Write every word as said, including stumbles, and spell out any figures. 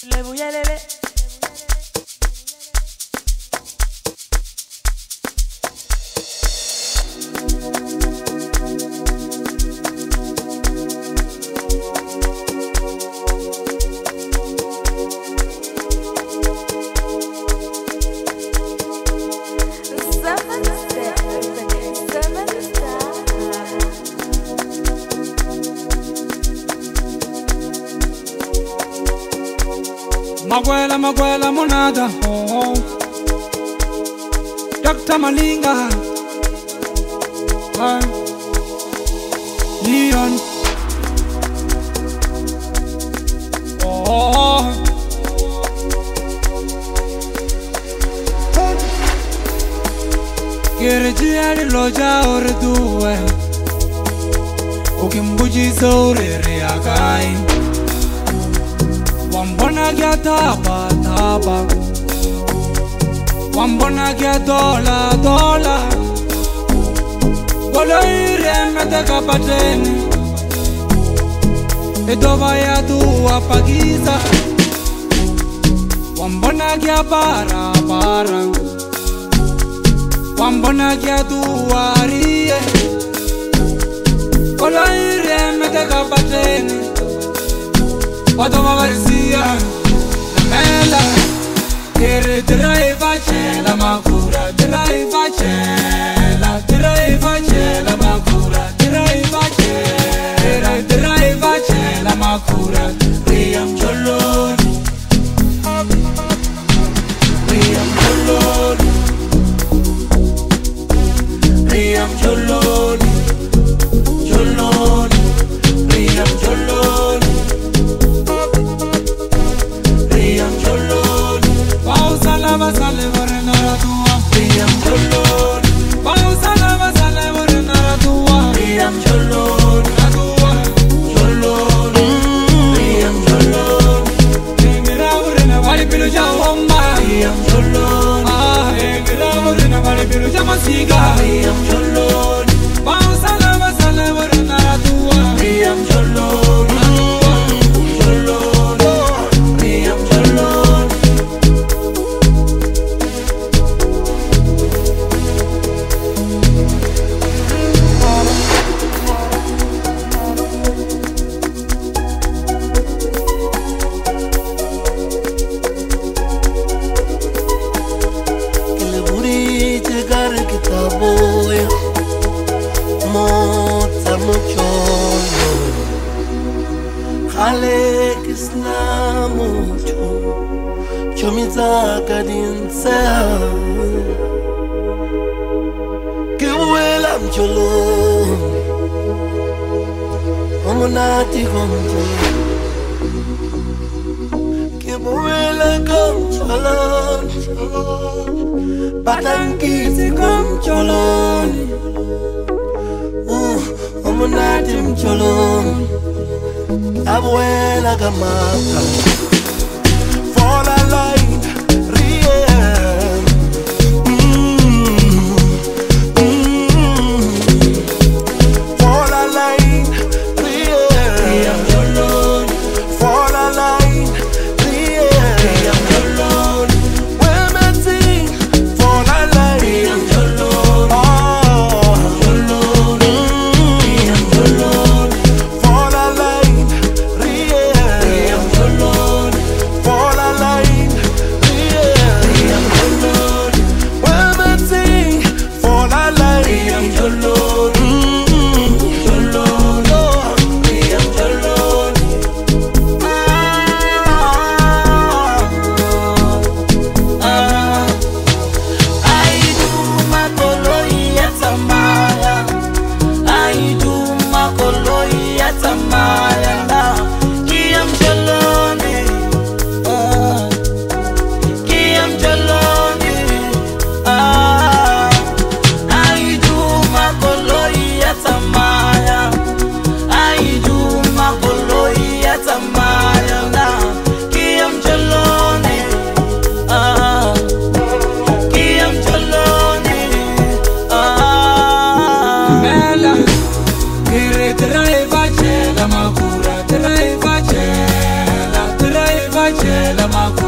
Le voy a leer. Maguela, Maguela, monada, oh, oh. Doctor Malinga, uh, Leon, oh, oh. Gereji ali loja orduwe, ukimbuji sore reagai. Wambona kya taba taba, wambona kya dola dola, kolo ire mete kapateni, edova ya duwa pagiza. Wambona kya para para, wambona kya duwa rie, kolo ire mete kapateni. Quando ma varzia la mela che drive c'è la macura drive c'è la drive c'è la macura drive c'è la drive c'è la macura riam gialloni riam gialloni riam gialloni gialloni riam gialloni. Pausa sale vorrei la tua Riam Gialloni. Pausa lava sale vorrei la tua Riam Gialloni. La tua Gialloni. Riam Gialloni. Engira vorrei na vale pilu già omma Riam Gialloni. Ah, engira vorrei na vale pilu già masiga Riam Gialloni. Pausa lava sale vorrei la tua Riam Gialloni. Que vuela un cholón, como nati con cholón, que vuela con cholón, patanquisi con cholón, uh, como nati con cholón, abuela gamata, for la light. la maku